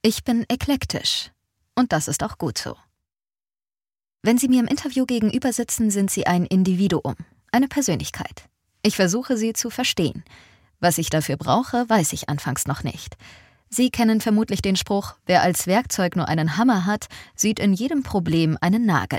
Ich bin eklektisch. Und das ist auch gut so. Wenn Sie mir im Interview gegenüber sitzen, sind Sie ein Individuum, eine Persönlichkeit. Ich versuche, Sie zu verstehen. Was ich dafür brauche, weiß ich anfangs noch nicht. Sie kennen vermutlich den Spruch, wer als Werkzeug nur einen Hammer hat, sieht in jedem Problem einen Nagel.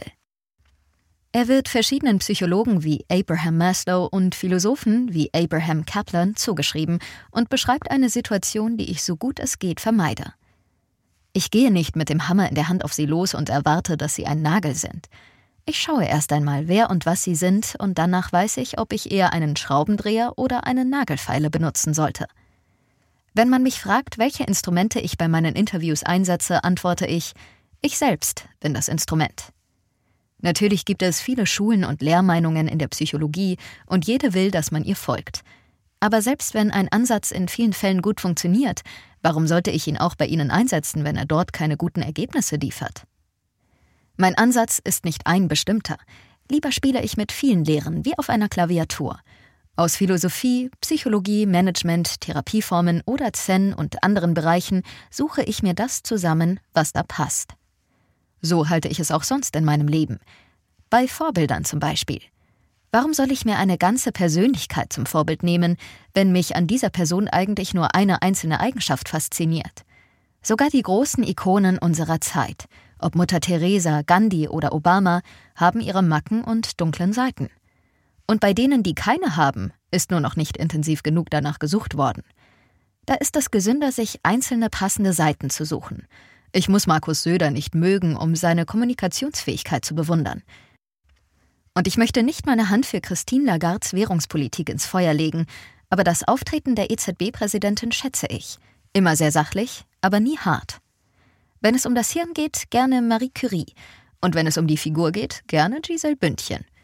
Er wird verschiedenen Psychologen wie Abraham Maslow und Philosophen wie Abraham Kaplan zugeschrieben und beschreibt eine Situation, die ich so gut es geht vermeide. Ich gehe nicht mit dem Hammer in der Hand auf sie los und erwarte, dass sie ein Nagel sind. Ich schaue erst einmal, wer und was sie sind, und danach weiß ich, ob ich eher einen Schraubendreher oder eine Nagelfeile benutzen sollte. Wenn man mich fragt, welche Instrumente ich bei meinen Interviews einsetze, antworte ich selbst bin das Instrument. Natürlich gibt es viele Schulen und Lehrmeinungen in der Psychologie und jede will, dass man ihr folgt. Aber selbst wenn ein Ansatz in vielen Fällen gut funktioniert, warum sollte ich ihn auch bei Ihnen einsetzen, wenn er dort keine guten Ergebnisse liefert? Mein Ansatz ist nicht ein bestimmter. Lieber spiele ich mit vielen Lehren, wie auf einer Klaviatur. Aus Philosophie, Psychologie, Management, Therapieformen oder Zen und anderen Bereichen suche ich mir das zusammen, was da passt. So halte ich es auch sonst in meinem Leben. Bei Vorbildern zum Beispiel. Warum soll ich mir eine ganze Persönlichkeit zum Vorbild nehmen, wenn mich an dieser Person eigentlich nur eine einzelne Eigenschaft fasziniert? Sogar die großen Ikonen unserer Zeit, ob Mutter Teresa, Gandhi oder Obama, haben ihre Macken und dunklen Seiten. Und bei denen, die keine haben, ist nur noch nicht intensiv genug danach gesucht worden. Da ist es gesünder, sich einzelne passende Seiten zu suchen. Ich muss Markus Söder nicht mögen, um seine Kommunikationsfähigkeit zu bewundern. Und ich möchte nicht meine Hand für Christine Lagardes Währungspolitik ins Feuer legen, aber das Auftreten der EZB-Präsidentin schätze ich. Immer sehr sachlich, aber nie hart. Wenn es um das Hirn geht, gerne Marie Curie. Und wenn es um die Figur geht, gerne Giselle Bündchen.